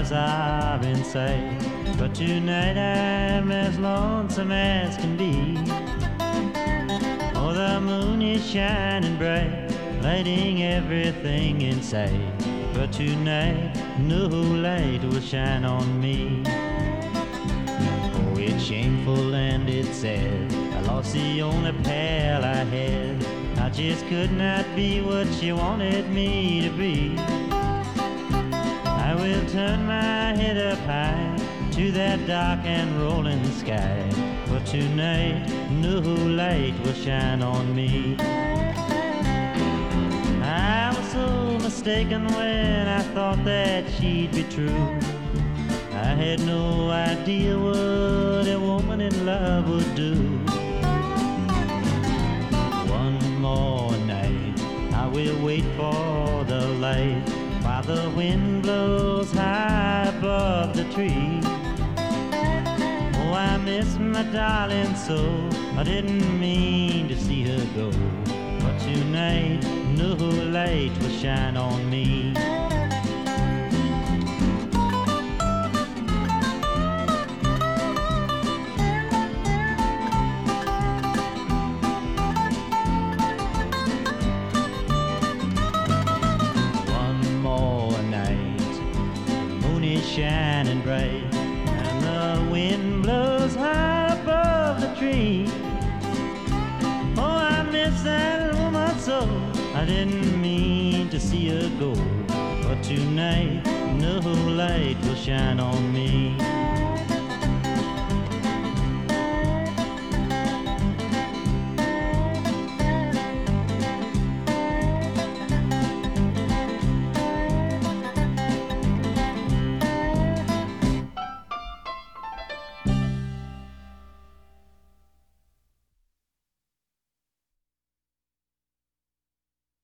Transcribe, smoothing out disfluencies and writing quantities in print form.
stars are in sight. But tonight I'm as lonesome as can be. Oh, the moon is shining bright, lighting everything in sight. But tonight no light will shine on me. Oh, it's shameful and it's sad, I lost the only pal I had. I just could not be what she wanted me to be. I will turn my head up high to that dark and rolling sky. But tonight no light will shine on me. I was so mistaken when I thought that she'd be true. I had no idea what a woman in love would do. One more night I will wait for the light, while the wind blows high above the tree. Oh, I miss my darling so, I didn't mean to see her go. But tonight no light will shine on me. Shining bright, and the wind blows high above the tree. Oh, I miss that woman so, I didn't mean to see her go. But tonight no light will shine on me.